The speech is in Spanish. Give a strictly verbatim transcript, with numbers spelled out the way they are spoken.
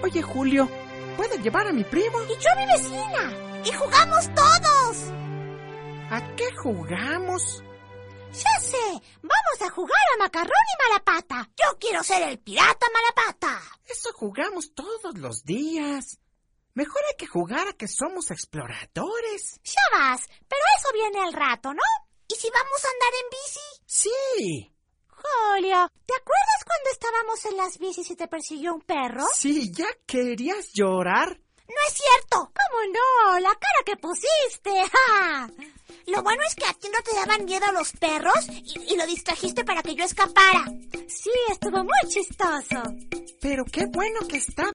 Oye, Julio, ¿puedo llevar a mi primo? Y yo a mi vecina. Y jugamos todos. ¿A qué jugamos? Ya sé, vamos a jugar a macarrón y malapata. Yo quiero ser el pirata malapata. Eso jugamos todos los días. Mejor hay que jugar a que somos exploradores. Ya vas, pero eso viene al rato, ¿no? ¿Y si vamos a andar en bici? Sí. Julio, ¿te acuerdas cuando estábamos en las bicis y te persiguió un perro? Sí, ¿ya querías llorar? No es cierto. ¿Cómo no? La cara que pusiste. ¡Ja! Lo bueno es que a ti no te daban miedo los perros y, y lo distrajiste para que yo escapara. Sí, estuvo muy chistoso. Pero qué bueno que está